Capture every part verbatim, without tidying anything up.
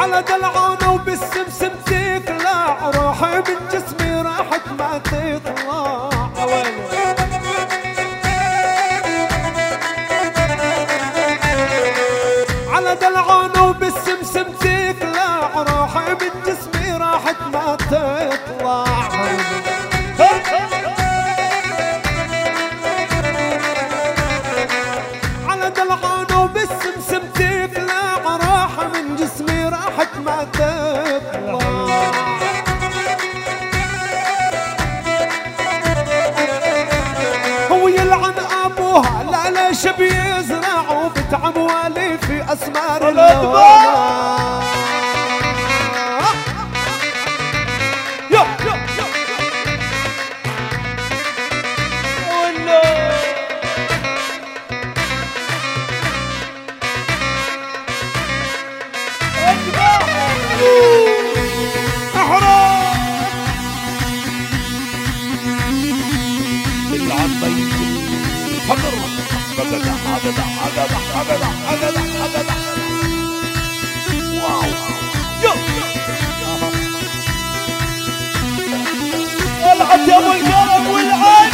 على دلعانة وبالسمسم تقلع، روحي من جسمي راحت ما تطلع. على دلعانة وبالسمسم تقلع، روحي من جسمي راحت ما تطلع. على دلعانة وبالسمسم تقلع، روحي من جسمي راحت ما تطلع. هو يلعن ابوها لا ليش بيزرع، وبتعب والي في اسمار اللون. العب يا ابو القلب والعين.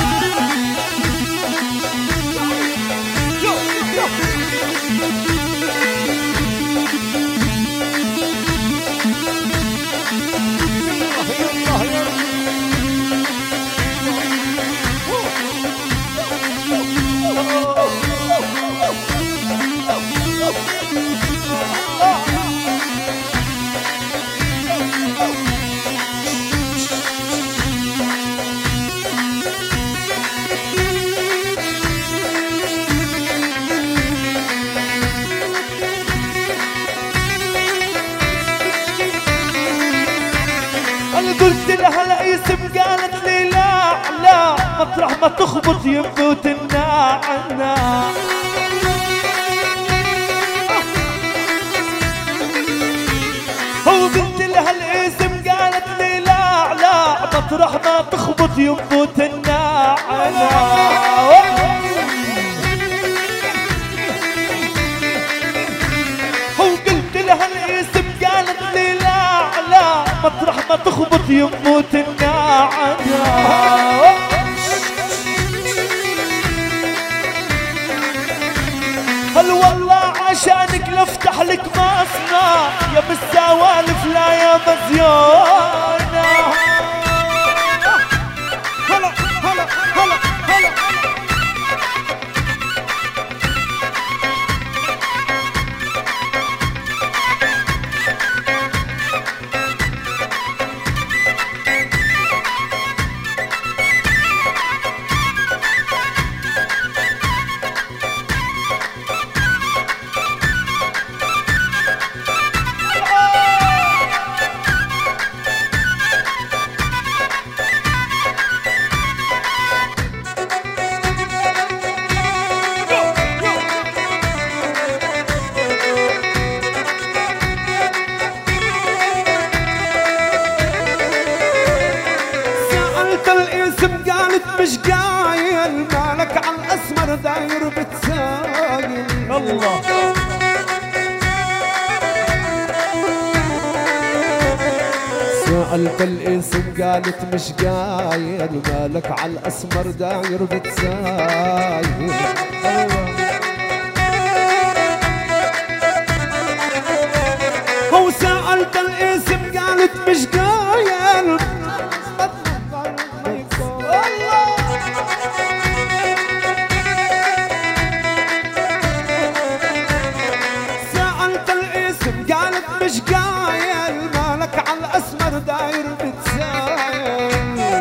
قلت لها لا اسم قالت لي لا لا، مطرح ما تخبط ينبوت النعناع. وقلت لها الاسم قالت لي لا لا، مطرح ما تخبط ينبوت النعناع. وقلت لها الاسم قالت لي لا لا، مطرح ما تخبط يموت النعناع. هل والله عشانك لفتح لك مصنع، يا بالسوالف لا يا مزيانة. هلا هلا هلا هلا مش قايل، مالك على الاسمر داير بتسايل. الله سألت الاسم قالت مش قايل، مالك على الاسمر داير بتسايل. هو سألت الاسم قالت مش قايل، قالت مش قايل، مالك على الاسمر داير بتسايل.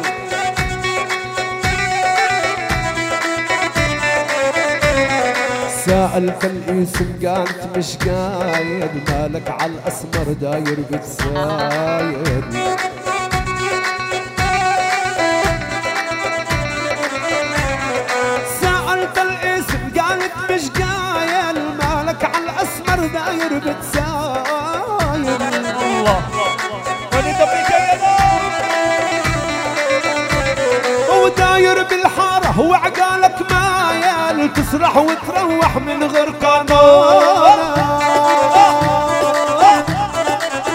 سألت الاسم قالت مش قايل، مالك على الاسمر داير بتسايل. سألت الاسم قالت مش قايل، مالك على الاسمر داير بتسايل. الله وداير بالحارة وعقالك مايل، تسرح وتروح من غير قانون.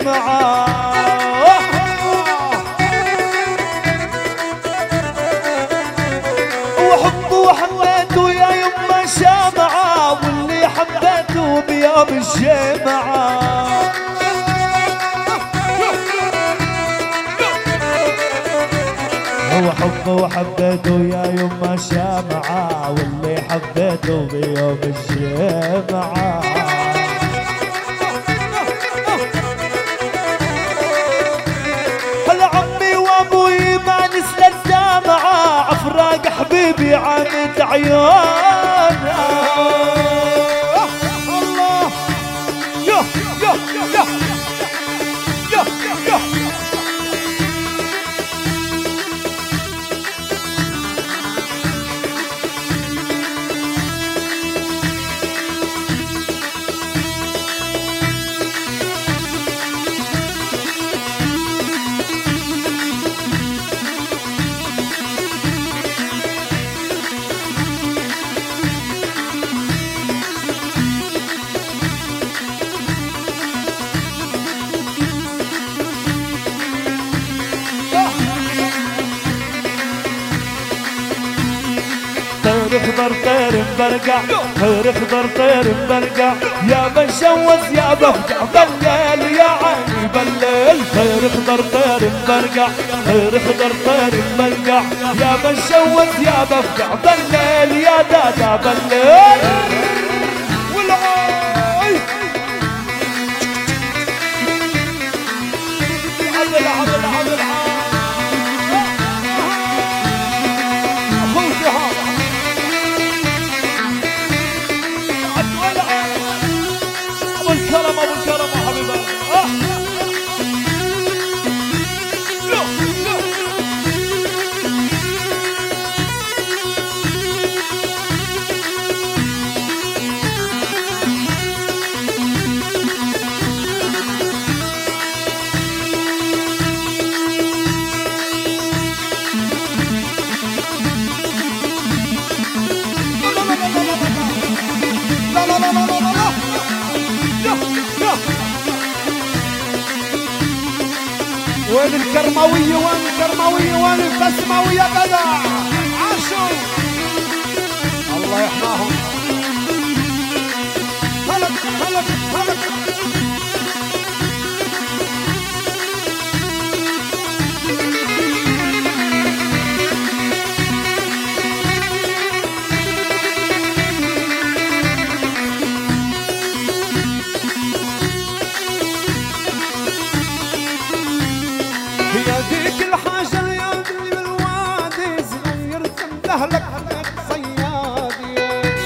الشمعة. وحبه وحبيته يا يما شمعة، واللي حبيته بيوم الجمعة. هو حبه وحبيته يا يما شمعة، واللي حبيته بيوم الجمعة. هلا عمي وابوي ما نسلى الدمعة، عفراق حبيبي عانت عيونها. الله يا يا يا يا يا طير اخضر طير مبرقع، طير اخضر طير مبرقع، يا بنشوز يا بفقع بالليل يا عيني بالليل. طير اخضر طير مبرقع، طير اخضر طير مبرقع، يا بنشوز يا بفقع بالليل يا دادا بالليل. والعاي عبد عبد عبد اخوك هذا ابو الكرم ابو الكرم يا حبيبي. لا لا لا لا لا لا يا يا وين الكرماوية وين الكرماوية وين البسماوية يا جدع عاشوا الله يحماهم. هلك هلك هلك هي ذيك الحاجة اللي قلبي بالوادي صغير تندهلك صيادي.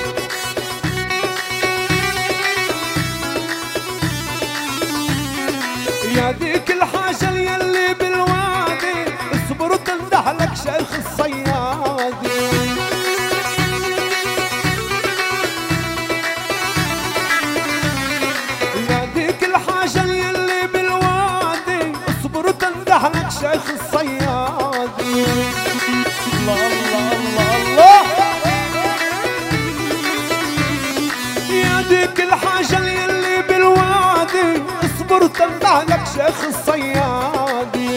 يا ذيك الحاجة اللي بالوادي اصبر تندهلك شيخ الصيادي. يا ذيك الحاجة اللي بالوادي اصبر تندهلك شيخ الصيادي. الله الله الله الله. يا ذيك الحاجة اللي بالوادي اصبر تندهلك شيخ الصيادي.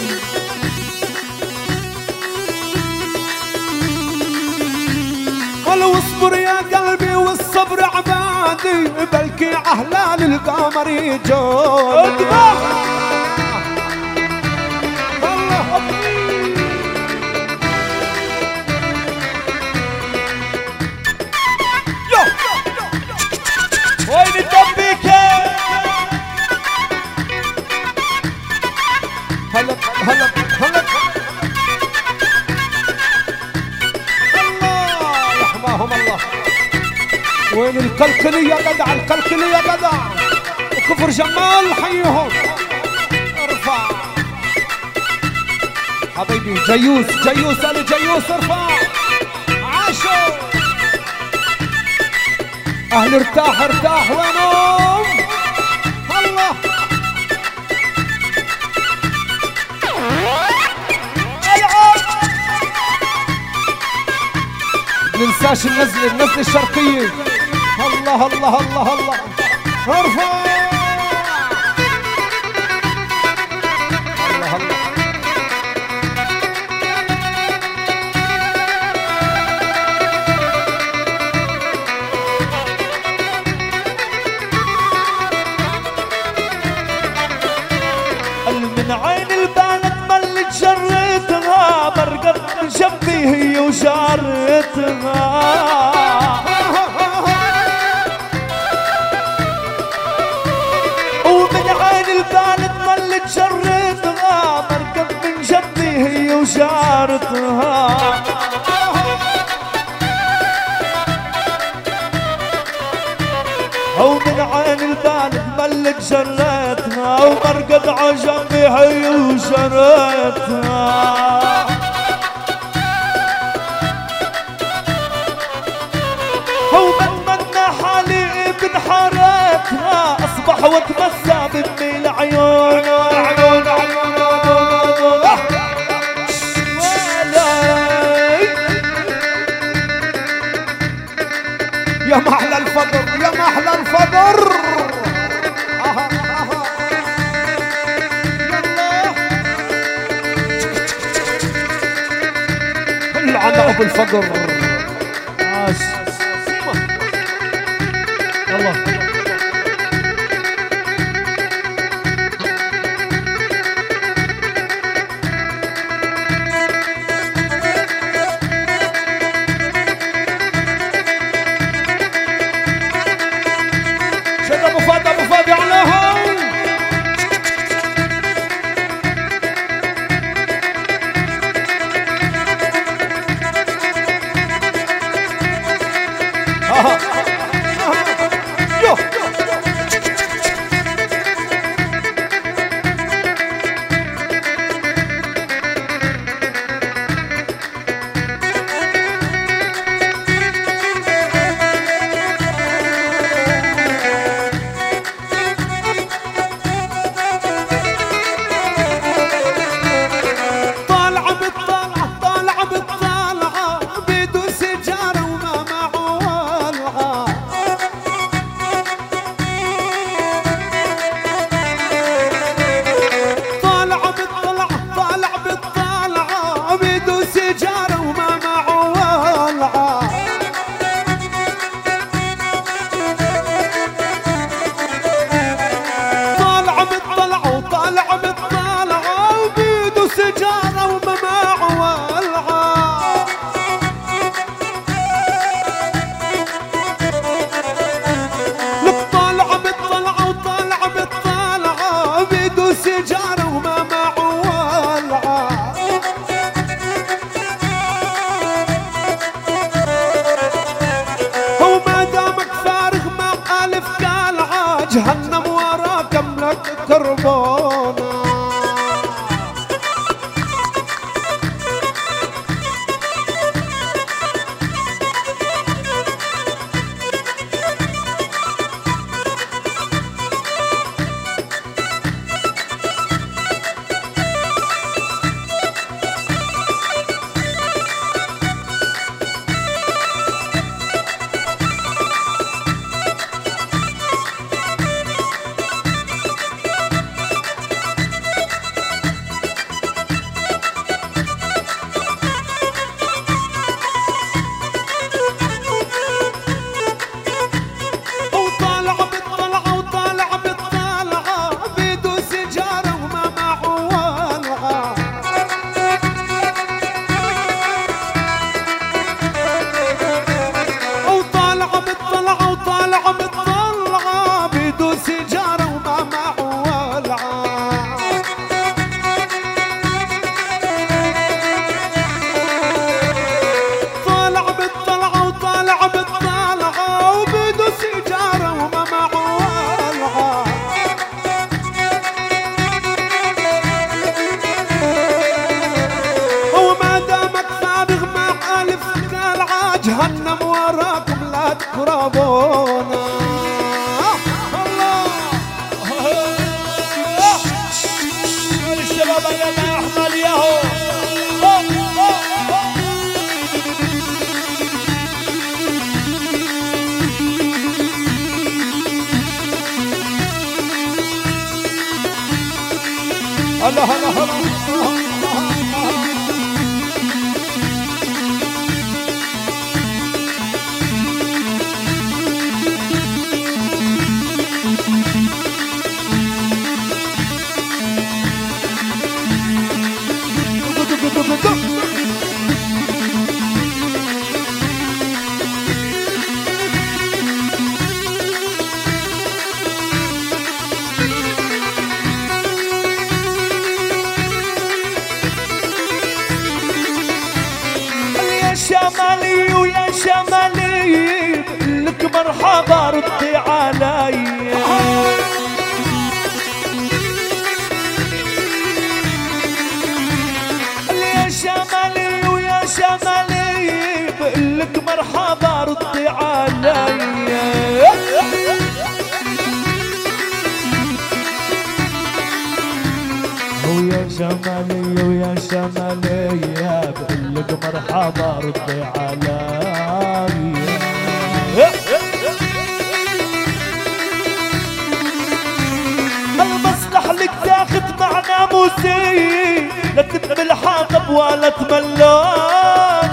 ولو اصبر يا قلبي والصبر عبادي بلكي اهلال القمر يجون. وين الدبيكة؟ هلا هلا هلا الله يحماهم الله. وين الكلكلي يا جدع الكلكلي يا جدع وكفر جمال حيهم. ارفع حبيبي جيوس جيوس انا جيوس ارفع عاشوا اهل ارتاح ارتاح وينهم الله. ننساش النزله النزله الشرقيه. الله الله الله الله ارفع وشارتها ومن عين البال ظلت شرتها مركب من جنبي هي وشارتها ومن عين البال ملت شرتها ومرقد عجبي هي وشرتها وبتمنى حالي بنحارتها اصبح واتمسى بامي العيون عيون عيون يا محلى الفضل يا محلى الفضل اها اها يلا العنا ابو الفضل عاش يلا جهنم وراك املك كربونا جهنم وراكم لا تقربونا. الله الشباب يا احمد ياهو الله الله الله شمالي ويا شمالي لك مرحبا ردي علي. يا شمالي ويا شمالي لك مرحبا ردي علي. ويا شمالي ويا شمالي بقول لك مرحبا ردي علي. المصلح لك تاخد معنا موسي لا تبقى الحاقب ولا تملون.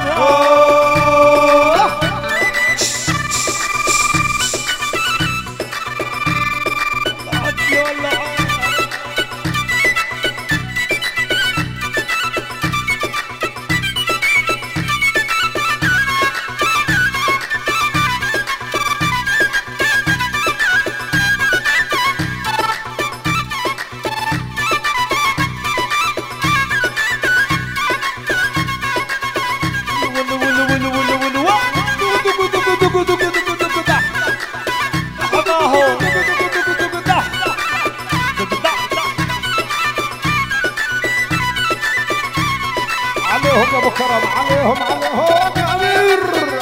عليهم يا ابو كرم، عليهم عليهم يا امير.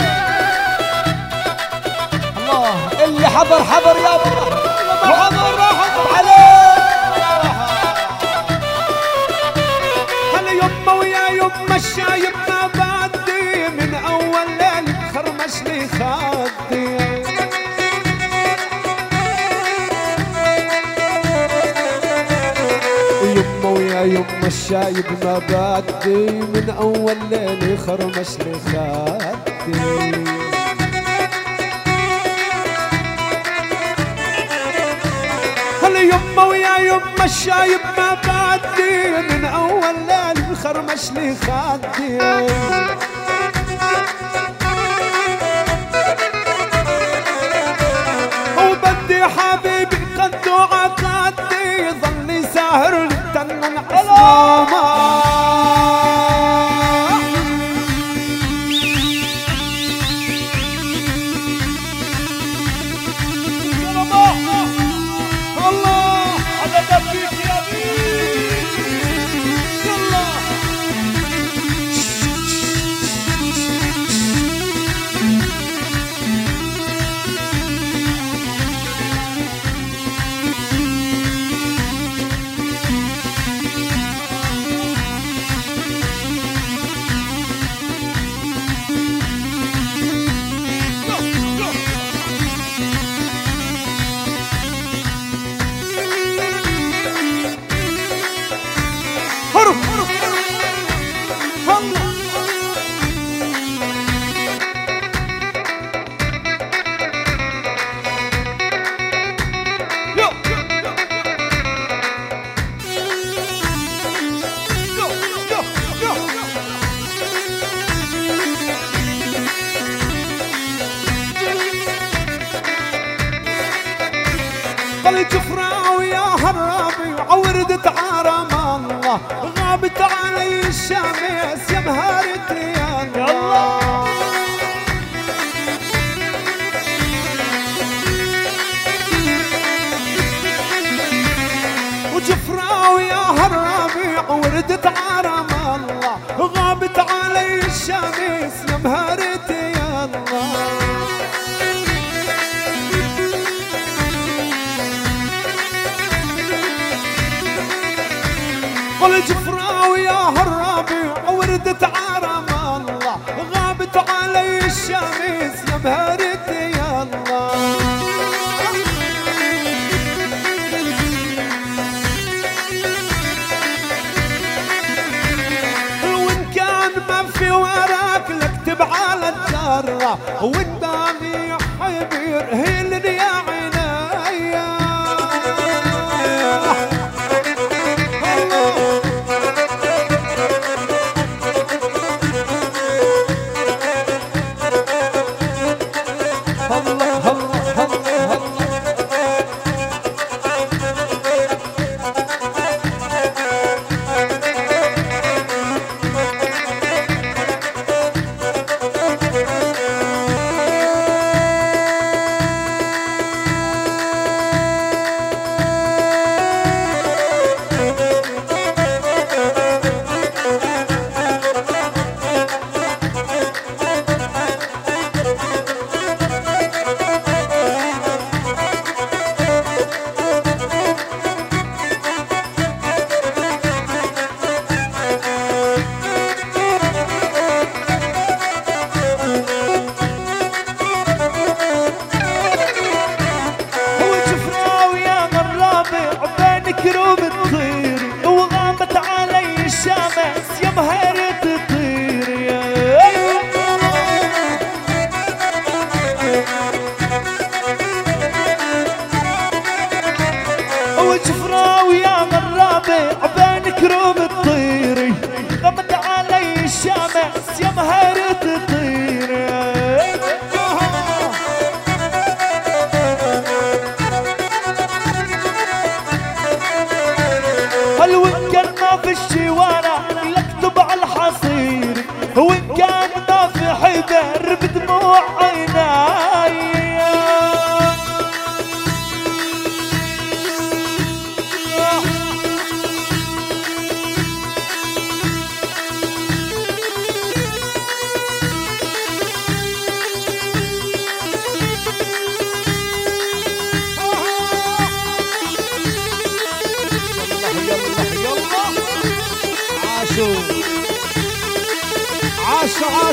الله اللي حضر حضر يا ابو، اللي ما حضر راح عليه. هلا يما ويا يما الشايب ما بعدي من اول ليل خرمش لي خدي. يما ويا يما الشايب ما بعدي من اول ليل خرمش لي خدي. هلا يما ويا يما الشايب ما بعدي من اول ليل خرمش لي خدي. وبدي حبيبي قد عقدي ظلي ساهر تنن عظامه. الله على دبيك يا بيه. يلا هرب هرب هرب. يو يو يو يو. قلت جفرة ويا هرابي وعوردت عرم الله غابت علي الشمس يا مهارتي يا الله. وجفرة ويا هرابي عوردت عرم الله غابت علي الشمس يا مهارتي يا الله. والجفرة ويا هرابي وردت عرم الله غابت علي الشمس يا مهارتي يا الله. وإن كان ما في وراك نكتب على الدرة وإن دامي حبير هيلني يا عيني.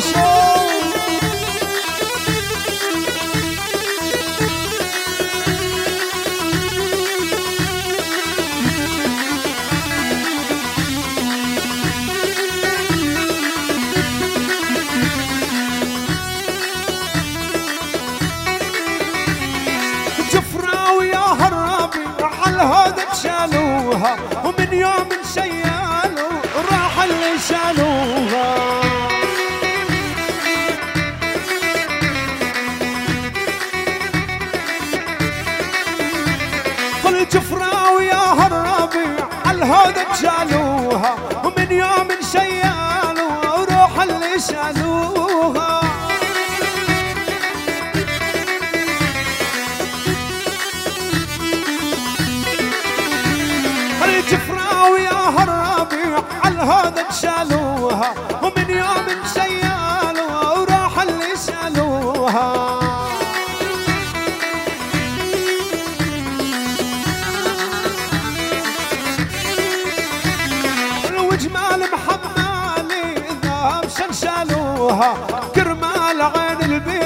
شوف جفرة ويا هالربيع عالهودج شالوها ومن يوم شيالوا راح اللي شالوها كل جفرة ويا هالربيع عالهودج شالوها ومن يوم شيالوا وروح اللي شالوها الجفرة ويا هالربيع عالهودج شالوها ومن يوم شيالوا وراح اللي شالوها وجمال محمالي ذهب شن شالوها كرمال عين البيت